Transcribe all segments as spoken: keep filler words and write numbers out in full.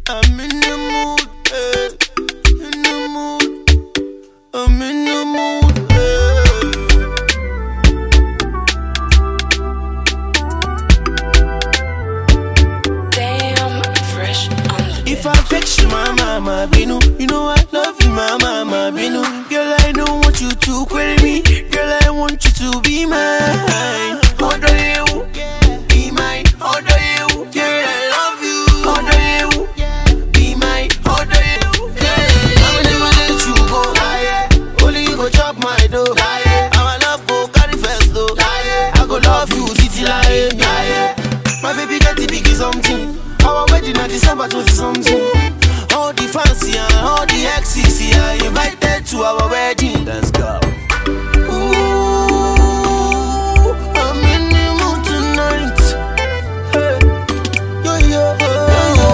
I'm in the mood, eh. In the mood. I'm in the mood, eh. Damn, fresh on the If I vex you, my mama, Binu. You know I love you, my mama, Binu. Girl, I don't want you to query me. Girl, I want you to be mine. How do you be mine? How do you? Girl, I love you. How do you be mine? How do you? Girl, I will never let you go. Only you go chop my dough. I'm a love go carry first though. I go love you, city life. My baby got the biggie something. Our wedding in December twenty something. All the fancy and all the exes are invited to our wedding. Let's go. Ooh, I'm in the mood tonight. Hey, yo yo yo.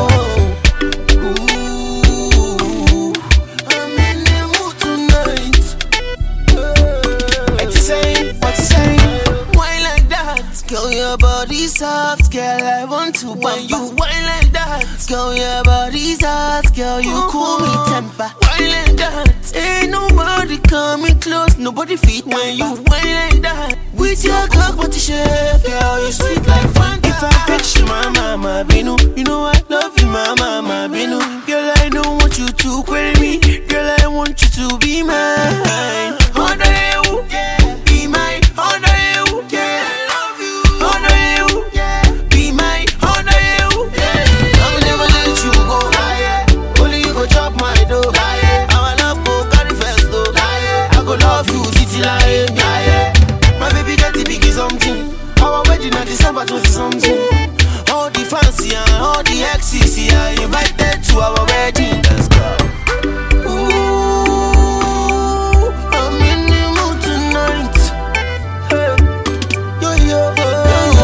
Ooh, I'm in the mood tonight. What you saying? What you saying? Why like that? Girl, your body soft, girl. I want to when you whine like that. Girl, your body soft, girl. You cool me temper. Whine like that. Ain't nobody coming close, nobody feet when you whine like that. With your cock, what you shake, girl. You sweet like Fanta. If I vex you, my mama, Binu. You know I love you, my mama, Binu. Girl, I don't want you to query me. Girl, I want you to be mine. How do you be mine? How do you? Girl, I love you. How do you be mine? How do you? I will never let you go. Only you go chop my dough. I'm a love go carry first though. I go love you, city life. My baby got the biggie something. Our wedding in December twenty something. All the fancy and all the exes are invited to our wedding. Let's go. Ooh, I'm in the mood tonight. Hey, yo yo yo.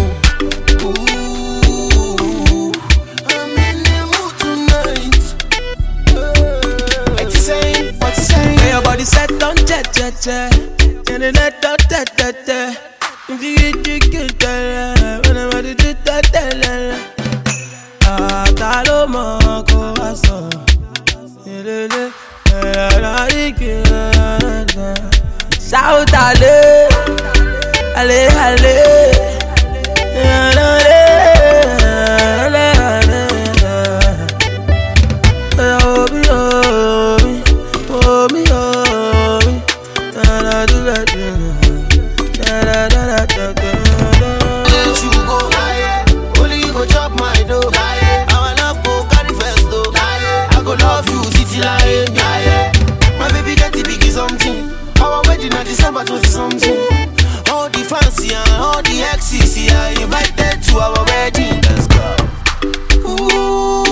Ooh, I'm in the mood tonight. What you saying? What you saying? Hey, your body set on jet jet jet. And then that that that that that. If you get you get that, when I'm ready to that that. Ah, talo mako aso. Elele, elala ikela. Shout ale, ale ale. Ale ale ale. Oh me oh me, oh me oh me. Da da da da da da da da da. Let you go. Only you go chop my dough. I'm a love go carry first though. I go love you, city life. My baby got the biggie something. Our wedding in December twenty something. All the fancy and all the exes are invited to our wedding. Let's go. Ooh.